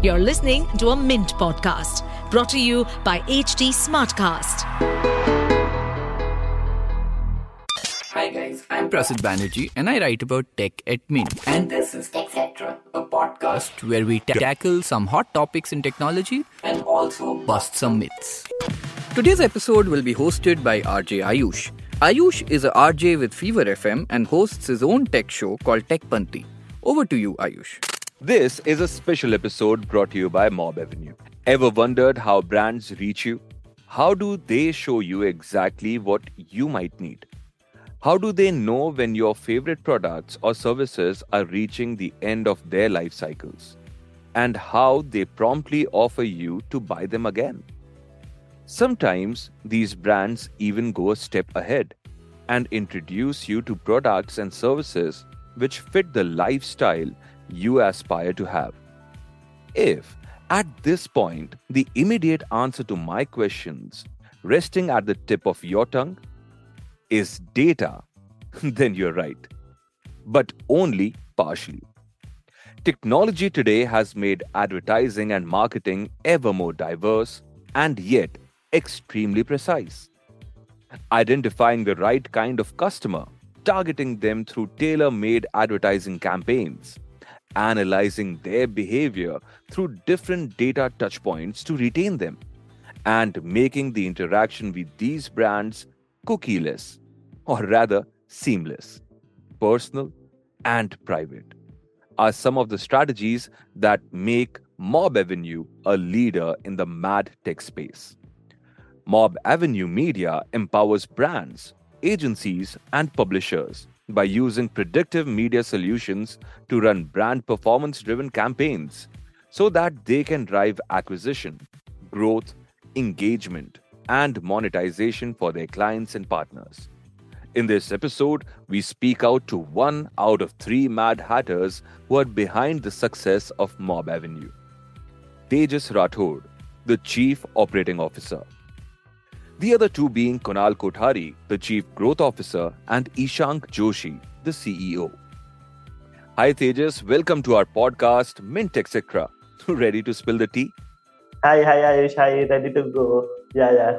You're listening to a Mint podcast brought to you by HT Smartcast. Hi guys, I'm Prasid Banerjee and I write about tech at Mint. And this is TechCetera, a podcast Where we tackle some hot topics in technology and also bust some myths. Today's episode will be hosted by RJ Ayush. Ayush is a RJ with Fever FM and hosts his own tech show called Tech Panti. Over to you, Ayush. This is a special episode brought to you by Mob Avenue. Ever wondered how brands reach you? How do they show you exactly what you might need? How do they know when your favorite products or services are reaching the end of their life cycles? And how they promptly offer you to buy them again? Sometimes these brands even go a step ahead and introduce you to products and services which fit the lifestyle you aspire to have. If, at this point, the immediate answer to my questions, resting at the tip of your tongue, is data, then you're right. But only partially. Technology today has made advertising and marketing ever more diverse and yet extremely precise. Identifying the right kind of customer, targeting them through tailor-made advertising campaigns, analyzing their behavior through different data touchpoints to retain them, and making the interaction with these brands cookieless, or rather seamless, personal, and private, are some of the strategies that make Mob Avenue a leader in the mad tech space. Mob Avenue Media empowers brands, agencies, and publishers by using predictive media solutions to run brand performance-driven campaigns so that they can drive acquisition, growth, engagement, and monetization for their clients and partners. In this episode, we speak out to 1 out of 3 Mad Hatters who are behind the success of Mob Avenue. Tejas Rathod, the Chief Operating Officer. The other two being Kunal Kothari, the Chief Growth Officer, and Ishank Joshi, the CEO. Hi Tejas, welcome to our podcast, Mint Etc. Ready to spill the tea? Hi Ayush, hi, ready to go. Yeah.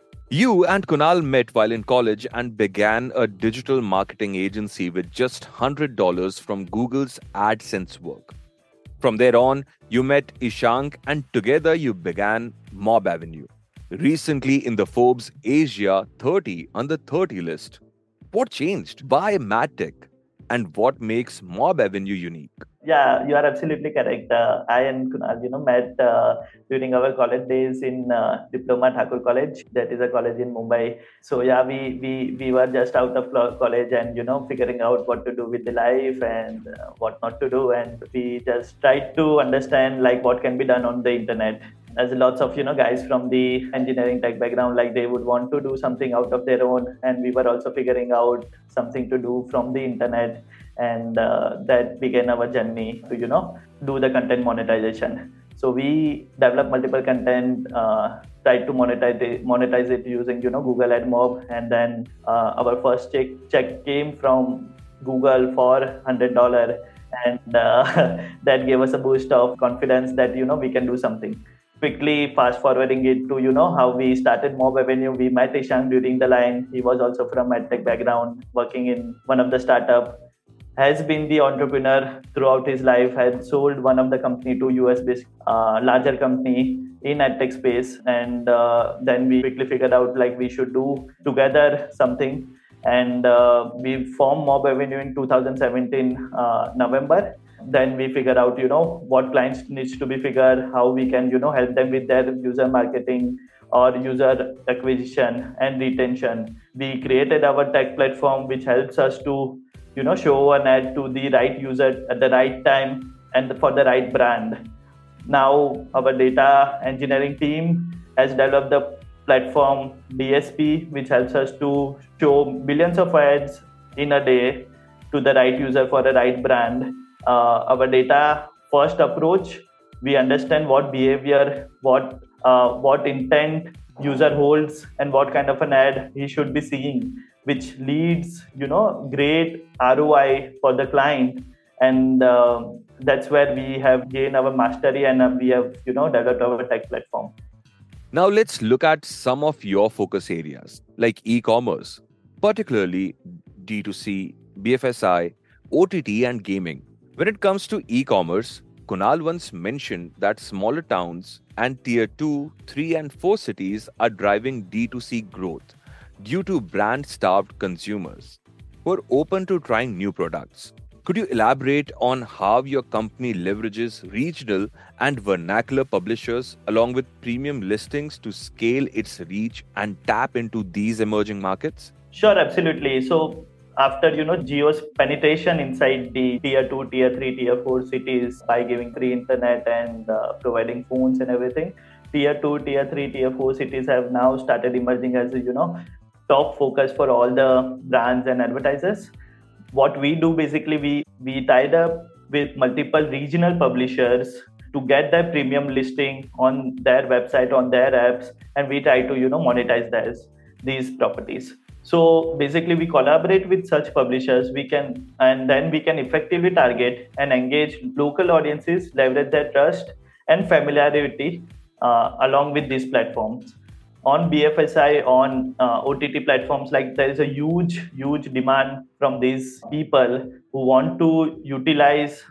You and Kunal met while in college and began a digital marketing agency with just $100 from Google's AdSense work. From there on, you met Ishank and together you began Mob Avenue. Recently in the Forbes Asia 30 under 30 list. What changed? Why MadTech? And what makes Mob Avenue unique? Yeah, you are absolutely correct. I and Kunal, met during our college days in Diploma Thakur College. That is a college in Mumbai. So yeah, we were just out of college and figuring out what to do with the life and what not to do. And we just tried to understand what can be done on the internet. As lots of guys from the engineering tech background, they would want to do something out of their own, and we were also figuring out something to do from the internet, and that began our journey to do the content monetization. So we developed multiple content, tried to monetize it using Google Ad Mob, and then our first check came from Google for $100, and that gave us a boost of confidence that we can do something. Quickly fast forwarding it to how we started Mob Avenue. We met Ishank during the line. He was also from EdTech background, working in one of the startup. Has been the entrepreneur throughout his life. Had sold one of the company to US-based larger company in EdTech space, and then we quickly figured out we should do together something, and we formed Mob Avenue in 2017 November. Then we figure out, what clients needs to be figured, how we can, help them with their user marketing or user acquisition and retention. We created our tech platform, which helps us to, show an ad to the right user at the right time and for the right brand. Now, our data engineering team has developed the platform DSP, which helps us to show billions of ads in a day to the right user for the right brand. Our data first approach, we understand what behavior, what intent user holds and what kind of an ad he should be seeing, which leads, great ROI for the client. And that's where we have gained our mastery and we have, developed our tech platform. Now let's look at some of your focus areas like e-commerce, particularly D2C, BFSI, OTT and gaming. When it comes to e-commerce, Kunal once mentioned that smaller towns and tier 2, 3 and 4 cities are driving D2C growth due to brand-starved consumers who are open to trying new products. Could you elaborate on how your company leverages regional and vernacular publishers along with premium listings to scale its reach and tap into these emerging markets? Sure, absolutely. So after, Jio's penetration inside the tier 2, tier 3, tier 4 cities by giving free internet and providing phones and everything, tier 2, tier 3, tier 4 cities have now started emerging as top focus for all the brands and advertisers. What we do basically, we tied up with multiple regional publishers to get their premium listing on their website, on their apps, and we try to monetize these properties. So basically, we collaborate with such publishers. We can effectively target and engage local audiences, leverage their trust and familiarity along with these platforms. On BFSI, on OTT platforms, like there is a huge demand from these people who want to utilize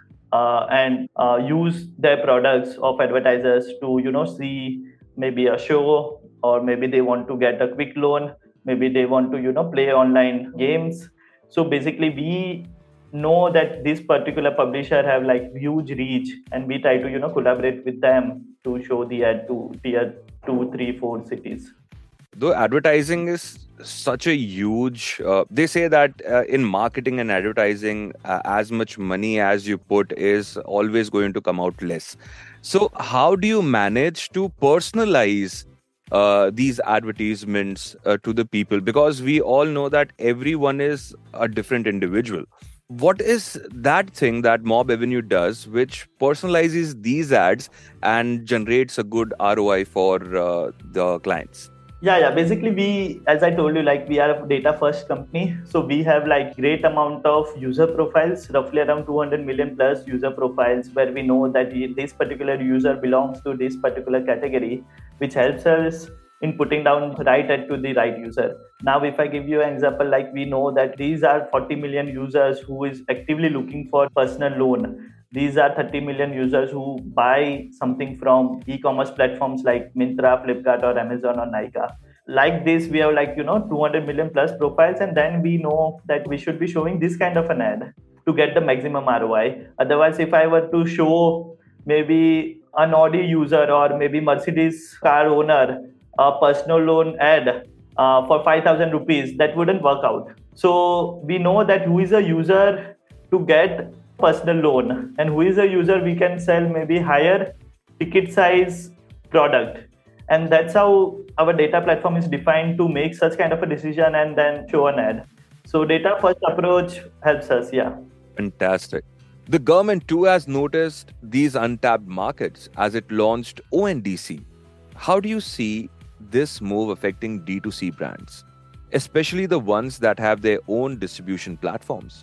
and use their products of advertisers to see maybe a show, or maybe they want to get a quick loan, maybe they want to play online games. So basically, we know that this particular publisher have like huge reach, and we try to collaborate with them to show the ad to tier 2, 3, 4 cities. Though advertising is such a huge, they say that in marketing and advertising, as much money as you put is always going to come out less. So how do you manage to personalize these advertisements to the people? Because we all know that everyone is a different individual. What is that thing that Mob Avenue does which personalizes these ads and generates a good ROI for the clients? Yeah. Basically, we, as I told you, like we are a data first company. So we have like great amount of user profiles, roughly around 200 million plus user profiles, where we know that this particular user belongs to this particular category, which helps us in putting down right ad to the right user. Now, if I give you an example, like we know that these are 40 million users who is actively looking for personal loan. These are 30 million users who buy something from e-commerce platforms like Myntra, Flipkart or Amazon or Nykaa. Like this, we have 200 million plus profiles, and then we know that we should be showing this kind of an ad to get the maximum ROI. Otherwise, if I were to show maybe an Audi user or maybe Mercedes car owner a personal loan ad for 5,000 rupees, that wouldn't work out. So we know that who is a user to get personal loan and who is a user we can sell maybe higher ticket size product. And that's how our data platform is defined to make such kind of a decision and then show an ad. So data first approach helps us. Yeah. Fantastic. The government too has noticed these untapped markets as it launched ONDC. How do you see this move affecting D2C brands, especially the ones that have their own distribution platforms?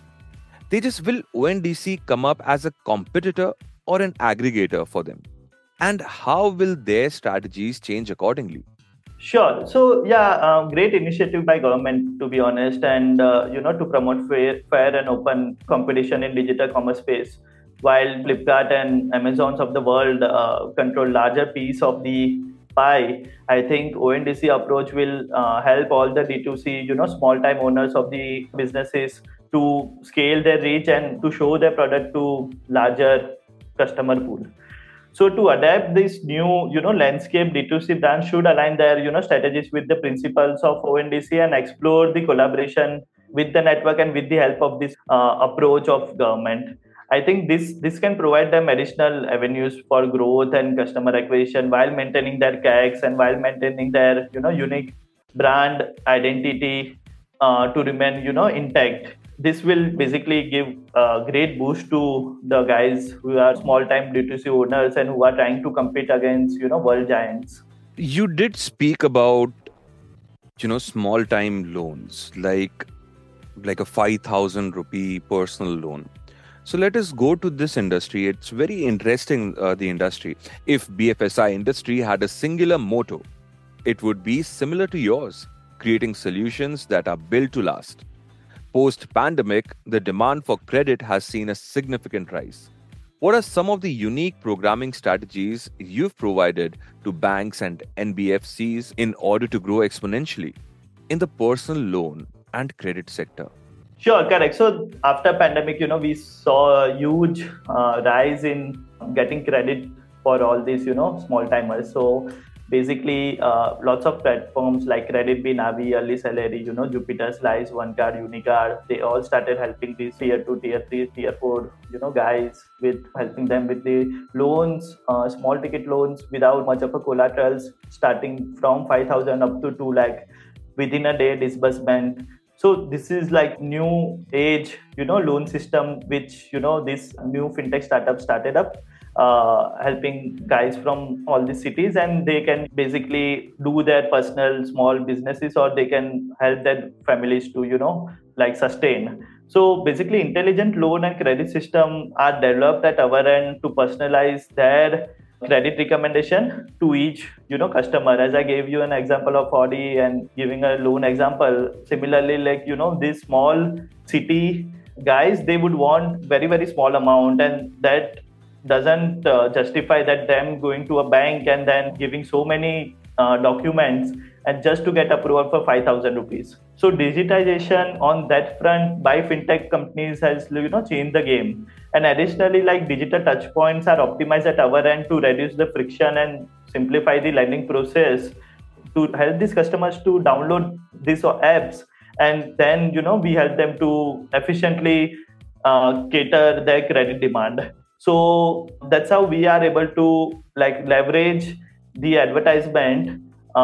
Will ONDC come up as a competitor or an aggregator for them? And how will their strategies change accordingly? Sure. So great initiative by government, to be honest, and to promote fair and open competition in digital commerce space. While Flipkart and Amazons of the world control larger piece of the pie, I think ONDC approach will help all the D2C, small time owners of the businesses to scale their reach and to show their product to larger customer pool. So to adapt this new, landscape, D2C brands should align their, strategies with the principles of ONDC and explore the collaboration with the network and with the help of this approach of government. I think this can provide them additional avenues for growth and customer acquisition while maintaining their CACs and while maintaining their, unique brand identity to remain, intact. This will basically give a great boost to the guys who are small-time D2C owners and who are trying to compete against, world giants. You did speak about, small-time loans, like a 5,000 rupee personal loan. So let us go to this industry. It's very interesting, the industry. If BFSI industry had a singular motto, it would be similar to yours, creating solutions that are built to last. Post-pandemic, the demand for credit has seen a significant rise. What are some of the unique programming strategies you've provided to banks and NBFCs in order to grow exponentially in the personal loan and credit sector? Sure, correct. So after pandemic, we saw a huge rise in getting credit for all these, small timers. So basically, lots of platforms like CreditBee, Navi, Early Salary, Jupiter Slice, OneCard, Unicard, they all started helping these tier 2, tier 3, tier 4, guys with helping them with the loans, small ticket loans without much of a collaterals, starting from 5,000 up to 2 lakh within a day disbursement. So this is like new age, loan system, which, this new fintech startup started up, helping guys from all the cities, and they can basically do their personal small businesses, or they can help their families to, sustain. So basically intelligent loan and credit system are developed at our end to personalize their credit recommendation to each customer. As I gave you an example of Audi and giving a loan example, similarly, like these small city guys, they would want very, very small amount, and that doesn't justify that them going to a bank and then giving so many documents and just to get approval for 5,000 rupees. So digitization on that front by fintech companies has changed the game. And additionally, like digital touch points are optimized at our end to reduce the friction and simplify the lending process to help these customers to download these apps. And then, we help them to efficiently cater their credit demand. So that's how we are able to leverage the advertisement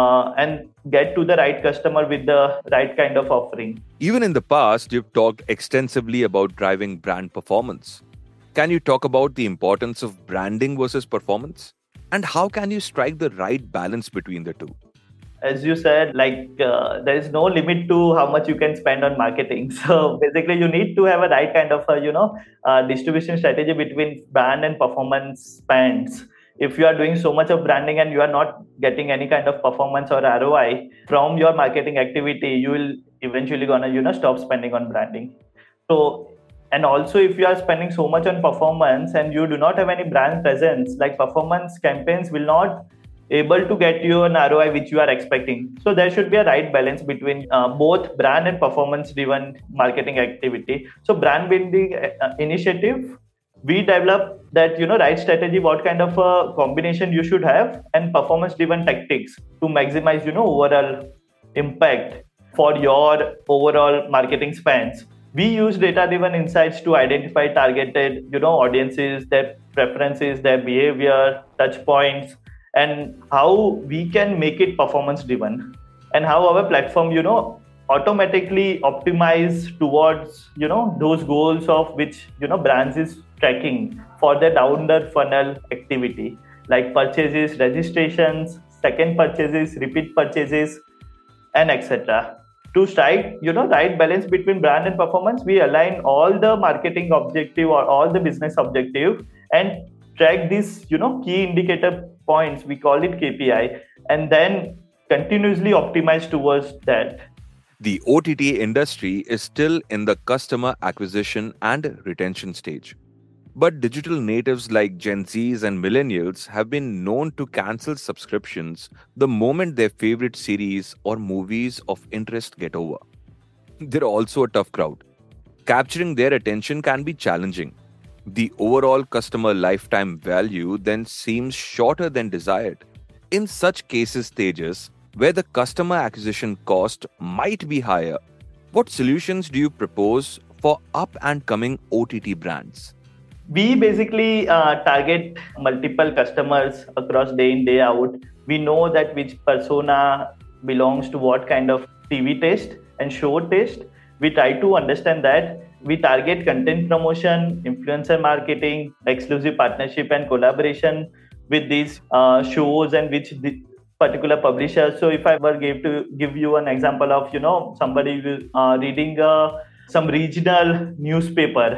and get to the right customer with the right kind of offering. Even in the past, you've talked extensively about driving brand performance. Can you talk about the importance of branding versus performance? And how can you strike the right balance between the two? As you said, there is no limit to how much you can spend on marketing. So basically, you need to have a right kind of distribution strategy between brand and performance spends. If you are doing so much of branding and you are not getting any kind of performance or ROI from your marketing activity, you will eventually gonna stop spending on branding. So, and also if you are spending so much on performance and you do not have any brand presence, like performance campaigns will not able to get you an ROI which you are expecting. So there should be a right balance between both brand and performance driven marketing activity. So brand building initiative, we develop that right strategy, what kind of a combination you should have, and performance driven tactics to maximize overall impact for your overall marketing spends. We use data driven insights to identify targeted audiences, their preferences, their behavior, touch points, and how we can make it performance driven, and how our platform automatically optimize towards those goals of which brands is tracking for the down the funnel activity, like purchases, registrations, second purchases, repeat purchases, and etc. To strike right balance between brand and performance, we align all the marketing objective or all the business objective and track these key indicator points, we call it KPI, and then continuously optimize towards that. The OTT industry is still in the customer acquisition and retention stage. But digital natives like Gen Zs and millennials have been known to cancel subscriptions the moment their favorite series or movies of interest get over. They're also a tough crowd. Capturing their attention can be challenging. The overall customer lifetime value then seems shorter than desired. In such cases, Tejas, where the customer acquisition cost might be higher, what solutions do you propose for up and coming OTT brands? We basically target multiple customers across day in, day out. We know that which persona belongs to what kind of TV taste and show taste. We try to understand that. We target content promotion, influencer marketing, exclusive partnership and collaboration with these shows and which the particular publishers. So if I were give you an example of somebody reading some regional newspaper,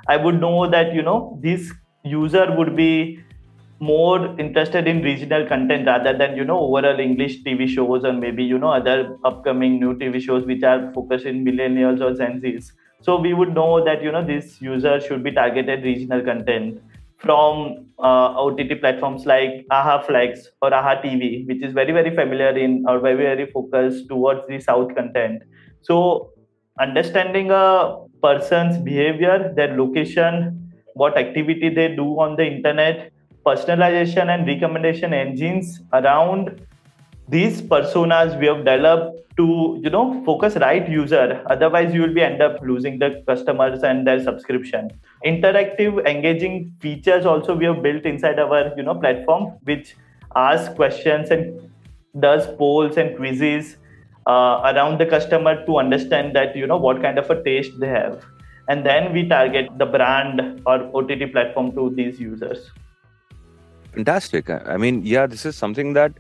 I would know that, this user would be more interested in regional content rather than, overall English TV shows, or maybe, other upcoming new TV shows which are focused in millennials or Gen Zs. So we would know that, this user should be targeted regional content from OTT platforms like AHA Flex or AHA TV, which is very, very familiar in, or very, very focused towards the South content. So understanding a person's behavior, their location, what activity they do on the internet, personalization and recommendation engines around these personas we have developed to, focus right user. Otherwise, you will be end up losing the customers and their subscription. Interactive, engaging features also we have built inside our, platform, which ask questions and does polls and quizzes around the customer to understand that, what kind of a taste they have. And then we target the brand or OTT platform to these users. Fantastic. I mean, yeah, this is something that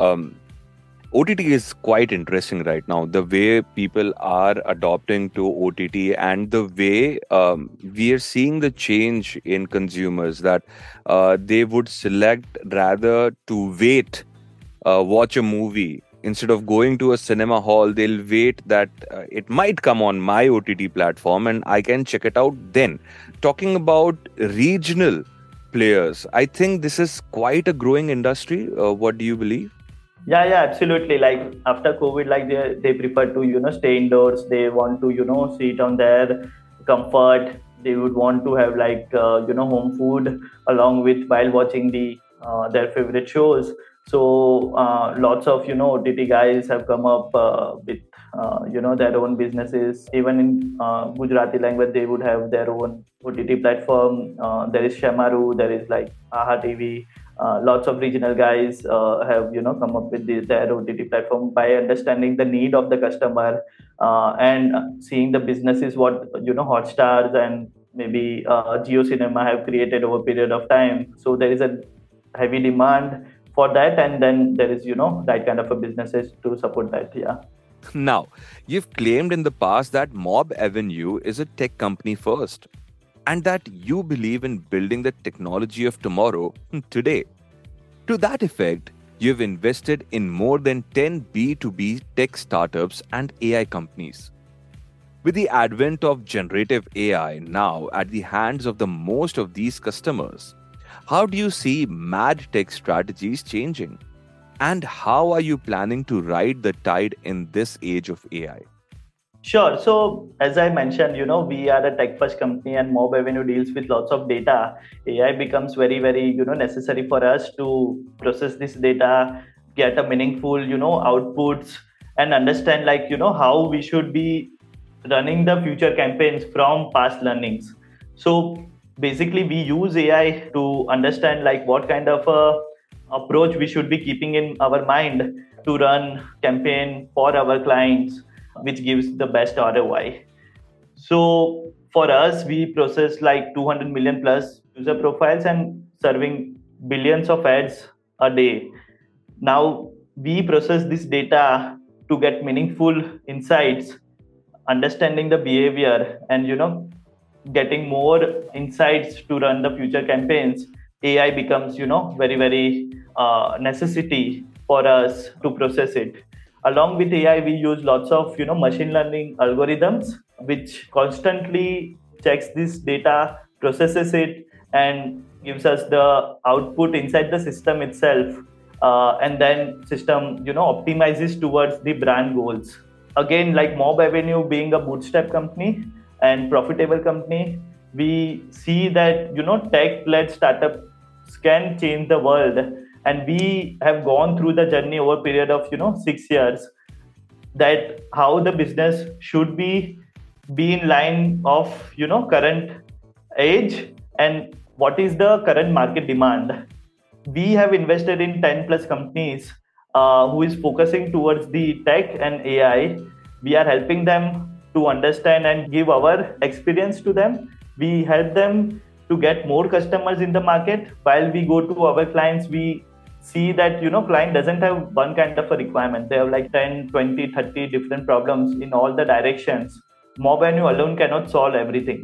OTT is quite interesting right now. The way people are adopting to OTT and the way we are seeing the change in consumers, that they would select rather to wait, watch a movie. Instead of going to a cinema hall, they'll wait that it might come on my OTT platform and I can check it out then. Talking about regional players, I think this is quite a growing industry. What do you believe? Yeah, absolutely. Like after COVID, like they prefer to, stay indoors. They want to, sit on their comfort. They would want to have like, home food along with while watching their favorite shows. So lots of, OTT guys have come up with, their own businesses. Even in Gujarati language, they would have their own OTT platform. There is Shemaru, there is like AHA TV. Lots of regional guys have, come up with their OTT platform by understanding the need of the customer and seeing the businesses, what, Hotstars and maybe Jio Cinema have created over a period of time. So there is a heavy demand for that, and then there is, that kind of a businesses to support that. Yeah. Now, you've claimed in the past that Mob Avenue is a tech company first, and that you believe in building the technology of tomorrow today. To that effect, you've invested in more than 10 B2B tech startups and AI companies. With the advent of generative AI now at the hands of the most of these customers, how do you see mad tech strategies changing? And how are you planning to ride the tide in this age of AI? Sure. So as I mentioned, we are a tech first company and Mob Avenue deals with lots of data. AI becomes very, very, necessary for us to process this data, get a meaningful, outputs, and understand like, how we should be running the future campaigns from past learnings. So basically we use AI to understand like what kind of approach we should be keeping in our mind to run campaign for our clients, which gives the best ROI. So for us, we process like 200 million plus user profiles and serving billions of ads a day. Now we process this data to get meaningful insights, understanding the behavior and, getting more insights to run the future campaigns. AI becomes, very, very necessity for us to process it. Along with AI, we use lots of, machine learning algorithms, which constantly checks this data, processes it, and gives us the output inside the system itself. And then system, optimizes towards the brand goals. Again, like Mob Avenue being a bootstrap company and profitable company, we see that, tech-led startups can change the world. And we have gone through the journey over a period of, 6 years, that how the business should be in line of, current age and what is the current market demand. We have invested in 10 plus companies who is focusing towards the tech and AI. We are helping them to understand and give our experience to them. We help them to get more customers in the market. While we go to our clients, we see that, client doesn't have one kind of a requirement. They have like 10, 20, 30 different problems in all the directions. Mob Avenue alone cannot solve everything.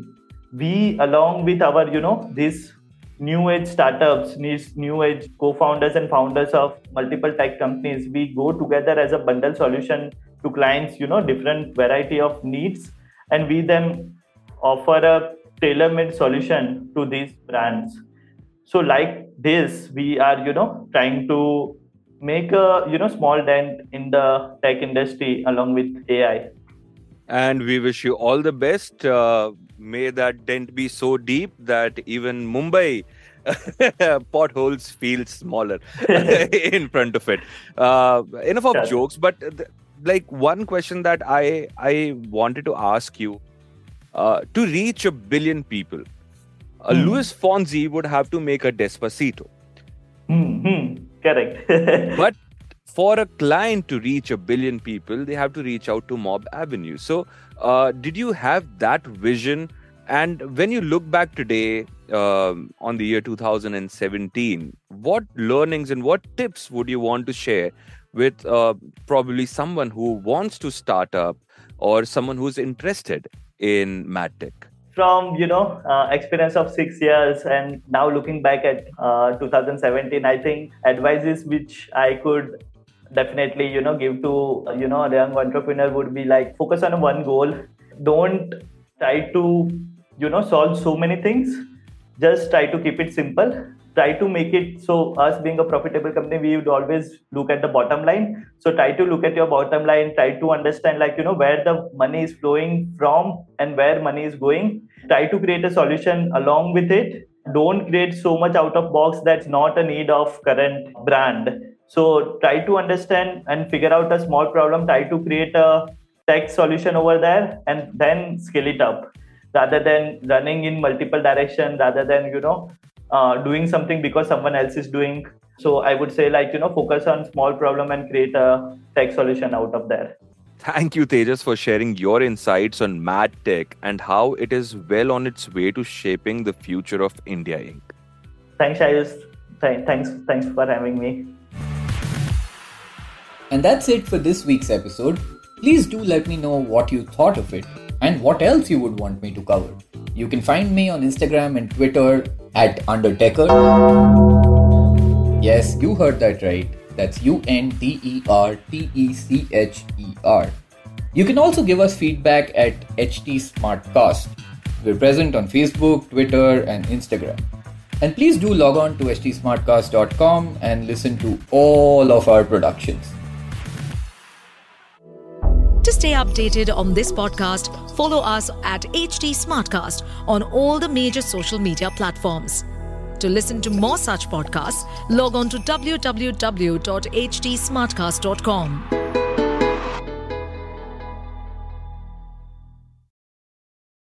we, along with our, these new age startups, these new age co-founders and founders of multiple tech companies, we go together as a bundle solution to clients, different variety of needs, and we then offer a tailor-made solution to these brands. So like this, we are, trying to make a, small dent in the tech industry along with AI. And we wish you all the best. May that dent be so deep that even Mumbai potholes feel smaller in front of it. Enough of jokes, but like one question that I wanted to ask you, to reach 1 billion people, Luis Fonsi would have to make a Despacito. Correct. But for a client to reach 1 billion people, they have to reach out to Mob Avenue. So did you have that vision? And when you look back today on the year 2017, what learnings and what tips would you want to share with probably someone who wants to start up or someone who's interested in MadTech? From, experience of 6 years and now looking back at 2017, I think advices which I could definitely, give to, a young entrepreneur would be like, focus on one goal. Don't try to, solve so many things. Just try to keep it simple. Try to make it so, us being a profitable company, we would always look at the bottom line. So try to look at your bottom line, try to understand where the money is flowing from and where money is going. Try to create a solution along with it. Don't create so much out of box that's not a need of current brand. So try to understand and figure out a small problem, try to create a tech solution over there and then scale it up rather than running in multiple directions, rather than, doing something because someone else is doing. So I would say focus on small problem and create a tech solution out of there. Thank you, Tejas, for sharing your insights on MadTech and how it is well on its way to shaping the future of India Inc. Thanks, Ayush. Thanks for having me. And that's it for this week's episode. Please do let me know what you thought of it and what else you would want me to cover. You can find me on Instagram and Twitter at Undertecher. Yes, you heard that right. That's UNDERTECHER. You can also give us feedback at HT Smartcast. We're present on Facebook, Twitter, and Instagram. And please do log on to htsmartcast.com and listen to all of our productions. To stay updated on this podcast, follow us at HT Smartcast on all the major social media platforms. To listen to more such podcasts, log on to www.htsmartcast.com.